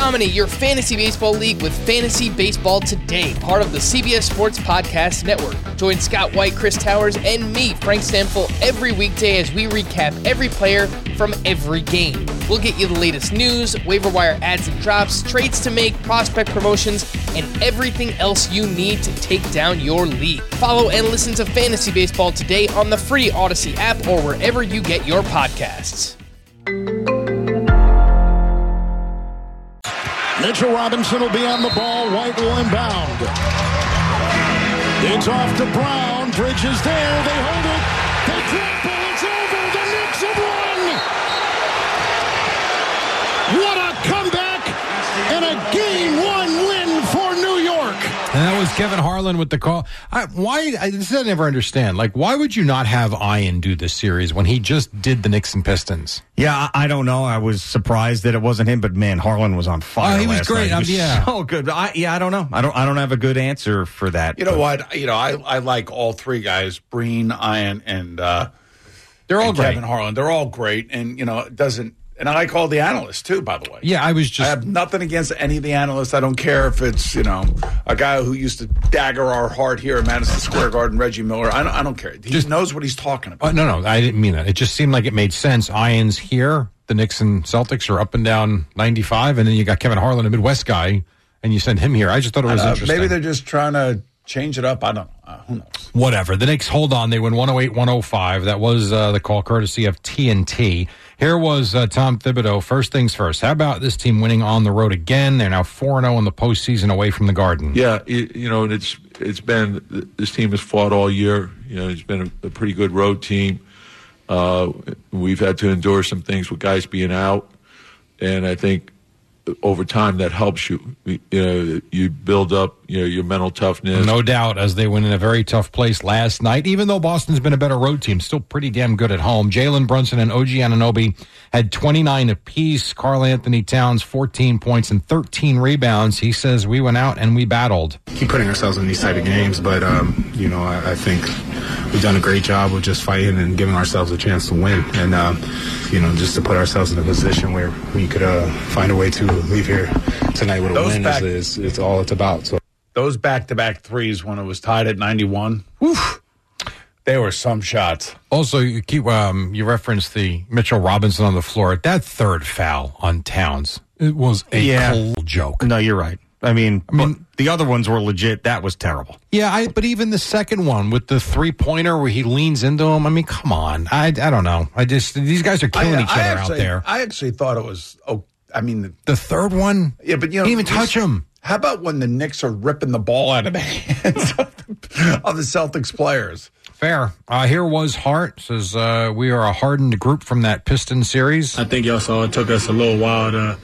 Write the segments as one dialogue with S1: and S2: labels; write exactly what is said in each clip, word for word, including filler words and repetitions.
S1: Dominate your fantasy baseball league with Fantasy Baseball Today, part of the C B S Sports Podcast Network. Join Scott White, Chris Towers, and me, Frank Stanfill, every weekday as we recap every player from every game. We'll get you the latest news, waiver wire ads and drops, trades to make, prospect promotions, and everything else you need to take down your league. Follow and listen to Fantasy Baseball Today on the free Odyssey app or wherever you get your podcasts.
S2: Mitchell Robinson will be on the ball. White will inbound. It's off to Brown. Bridges there. They hold it. They trample. It's over. The Knicks have won. What a comeback and a game one win for New York.
S3: And that was Kevin Harlan with the call. I, why? I, this I never understand. Like, why would you not have Ian do this series when he just did the Knicks and Pistons?
S4: Yeah, I, I don't know. I was surprised that it wasn't him, but man, Harlan was on fire.
S3: Oh, he was
S4: last
S3: great.
S4: Night. He was
S3: um, yeah,
S4: so good. I, yeah, I don't know. I don't. I don't have a good answer for that.
S5: You know
S4: but.
S5: what? You know, I I like all three guys: Breen, Ian, and uh,
S3: they're all
S5: and
S3: great.
S5: Kevin Harlan. They're all great, and you know, it doesn't. And I like all the analysts, too, by the way.
S3: Yeah, I was just...
S5: I have nothing against any of the analysts. I don't care if it's, you know, a guy who used to dagger our heart here at Madison Square Garden, Reggie Miller. I don't, I don't care. He just knows what he's talking about.
S3: Uh, no, no, I didn't mean that. It just seemed like it made sense. Ian's here. The Knicks and Celtics are up and down ninety-five, and then you got Kevin Harlan, a Midwest guy, and you send him here. I just thought it was
S5: uh,
S3: interesting.
S5: Maybe they're just trying to change it up. I don't know. Uh, who knows?
S3: Whatever. The Knicks hold on. They win one oh eight one oh five. That was uh, the call courtesy of T N T. Here was uh, Tom Thibodeau. First things first. How about this team winning on the road again? They're now four and oh in the postseason away from the Garden.
S6: Yeah, you, you know, and it's it's been, this team has fought all year. You know, it's been a, a pretty good road team. Uh, we've had to endure some things with guys being out, and I think over time that helps you. You know, you build up, you know, your mental toughness.
S3: No doubt, as they win in a very tough place last night. Even though Boston's been a better road team, still pretty damn good at home. Jalen Brunson and O G Anunoby had twenty-nine apiece. Karl Anthony Towns, fourteen points and thirteen rebounds. He says, we went out and we battled.
S7: Keep putting ourselves in these type of games, but, um, you know, I, I think we've done a great job of just fighting and giving ourselves a chance to win. And, um, you know, just to put ourselves in a position where we could uh, find a way to leave here tonight with a
S5: Those
S7: win
S5: back-
S7: is, is, is all it's about. So
S5: Those back-to-back threes when it was tied at ninety-one, woof, they were some shots.
S3: Also, you keep um, you referenced the Mitchell Robinson on the floor. That third foul on Towns, it was a
S4: Yeah.
S3: cold joke.
S4: No, you're right. I mean,
S3: I mean,
S4: the other ones were legit. That was terrible.
S3: Yeah, I, but even the second one with the three-pointer where he leans into him, I mean, come on. I, I don't know. I just, these guys are killing
S5: I,
S3: each
S5: I
S3: other
S5: actually,
S3: out there.
S5: I actually thought it was, oh, I mean. The,
S3: The third one?
S5: yeah, but you know.
S3: Didn't even touch
S5: this-
S3: him.
S5: How about when the Knicks are ripping the ball out of the hands of the, of the Celtics players?
S3: Fair. Uh, here was Hart. Says, uh, we are a hardened group from that Piston series.
S8: I think y'all saw it took us a little while to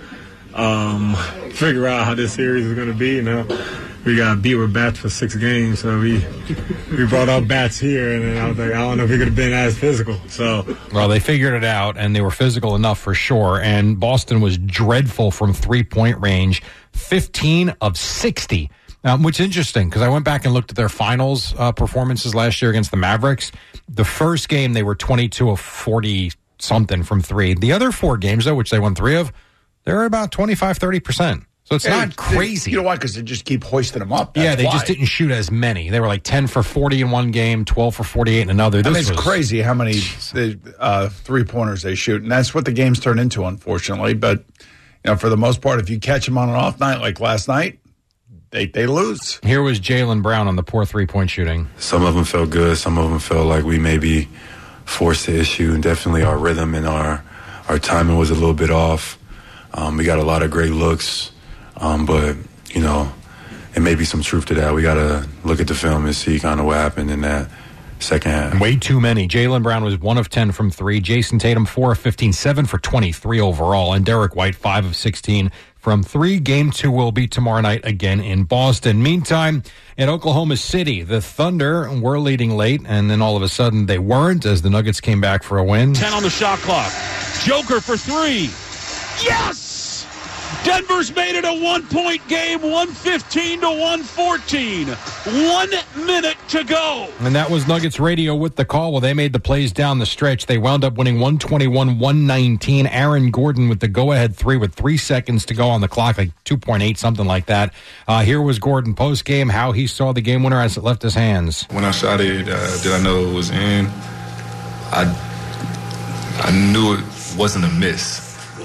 S8: um, figure out how this series is going to be. You know, we got beat with bats for six games, so we we brought up bats here, and then I was like, I don't know if we could have been as physical. So,
S3: Well, they figured it out, and they were physical enough for sure. And Boston was dreadful from three-point range, fifteen of sixty. Um, which is interesting because I went back and looked at their finals uh, performances last year against the Mavericks. The first game, they were twenty-two of forty-something from three. The other four games, though, which they won three of, they're about twenty-five, thirty percent. So it's
S5: Yeah,
S3: not
S5: they-
S3: crazy.
S5: You know why? Because they just keep hoisting them up. That's
S3: yeah, they
S5: why.
S3: just didn't shoot as many. They were like ten for forty in one game, twelve for forty-eight in another.
S5: I
S3: This
S5: mean, it's
S3: was
S5: crazy how many uh, three-pointers they shoot, and that's what the games turn into, unfortunately. But, you know, for the most part, if you catch them on an off night like last night, they, they lose.
S3: Here was Jaylen Brown on the poor three-point shooting.
S9: Some of them felt good. Some of them felt like we maybe forced the issue, and definitely our rhythm and our, our timing was a little bit off. Um, we got a lot of great looks, um, but, you know, it may be some truth to that. We got to look at the film and see kind of what happened in that second half.
S3: Way too many. Jaylen Brown was one of ten from three. Jason Tatum, four of fifteen, seven for twenty-three overall. And Derek White, five of sixteen from three. Game two will be tomorrow night again in Boston. Meantime, in Oklahoma City, the Thunder were leading late, and then all of a sudden they weren't as the Nuggets came back for a win.
S10: ten on the shot clock. Joker for three. Yes! Denver's made it a one-point game, one fifteen to one fourteen. One minute to go.
S3: And that was Nuggets Radio with the call. Well, they made the plays down the stretch. They wound up winning one twenty-one one nineteen. Aaron Gordon with the go-ahead three with three seconds to go on the clock, like two point eight, something like that. Uh, here was Gordon post-game, how he saw the game winner as it left his hands.
S11: When I shot it, uh, did I know it was in? I, I knew it wasn't a miss.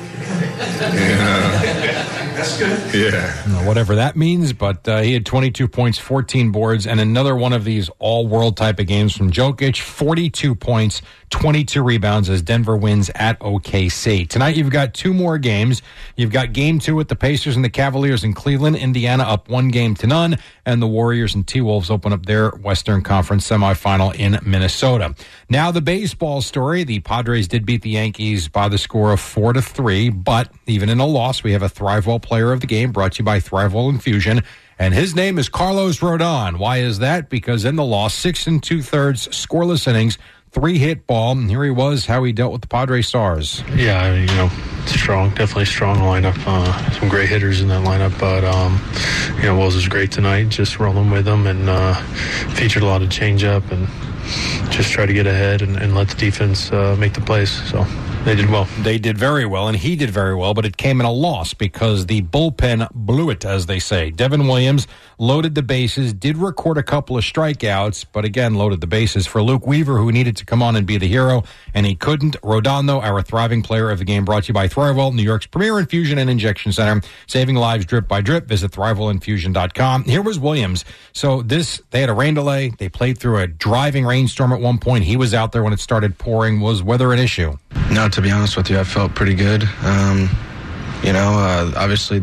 S11: Yeah.
S10: That's good.
S11: Yeah.
S3: Whatever that means, but uh, he had twenty-two points, fourteen boards, and another one of these all-world type of games from Jokic, forty-two points, twenty-two rebounds as Denver wins at O K C. Tonight you've got two more games. You've got game two with the Pacers and the Cavaliers in Cleveland. Indiana up one game to none, and the Warriors and T-Wolves open up their Western Conference semifinal in Minnesota. Now the baseball story. The Padres did beat the Yankees by the score of four to three, but even in a loss, we have a Thrivewell player of the game brought to you by Thrivewell Infusion, and his name is Carlos Rodon. Why is that? Because in the loss, six and two-thirds scoreless innings, three-hit ball, and here he was, how he dealt with the Padres Stars.
S12: Yeah, I mean, you know, strong, definitely strong lineup. Uh, some great hitters in that lineup, but, um, you know, Wells was great tonight, just rolling with them, and uh, featured a lot of changeup, and just try to get ahead and, and let the defense uh, make the plays, so they did well.
S3: They did very well, and he did very well, but it came in a loss because the bullpen blew it, as they say. Devin Williams loaded the bases, did record a couple of strikeouts, but again, loaded the bases for Luke Weaver, who needed to come on and be the hero, and he couldn't. Rodon, though, our thriving player of the game, brought to you by Thrivewell, New York's premier infusion and injection center, saving lives drip by drip. Visit Thrivewell Infusion dot com. Here was Williams. So this, they had a rain delay. They played through a driving rainstorm at one point. He was out there when it started pouring. Was weather an issue?
S13: No, to be honest with you, I felt pretty good. Um, you know, uh, obviously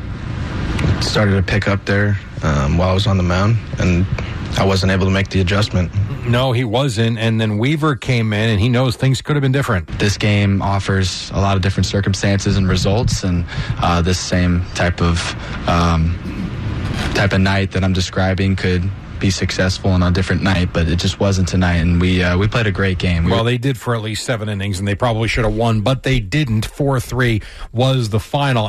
S13: it started to pick up there um, while I was on the mound, and I wasn't able to make the adjustment.
S3: No, he wasn't, and then Weaver came in, and he knows things could have been different.
S14: This game offers a lot of different circumstances and results, and uh, this same type of um, type of night that I'm describing could be successful on a different night, but it just wasn't tonight, and we uh, we played a great game. We
S3: well,
S14: were-
S3: they did for at least seven innings, and they probably should have won, but they didn't. four three was the final.